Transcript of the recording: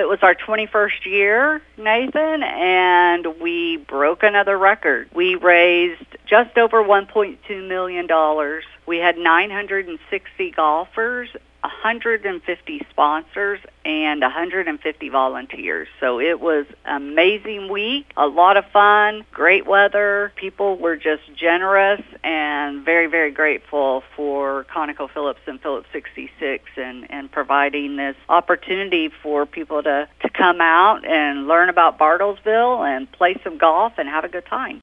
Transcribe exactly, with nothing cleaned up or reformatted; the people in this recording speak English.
it was our twenty-first year, Nathan, and we broke another record. We raised just over one point two million dollars. We had nine hundred sixty golfers, one hundred fifty sponsors, and one hundred fifty volunteers. So it was an amazing week, a lot of fun, great weather. People were just generous and very, very grateful for ConocoPhillips and Phillips sixty-six and, and providing this opportunity for people to, to come out and learn about Bartlesville and play some golf and have a good time.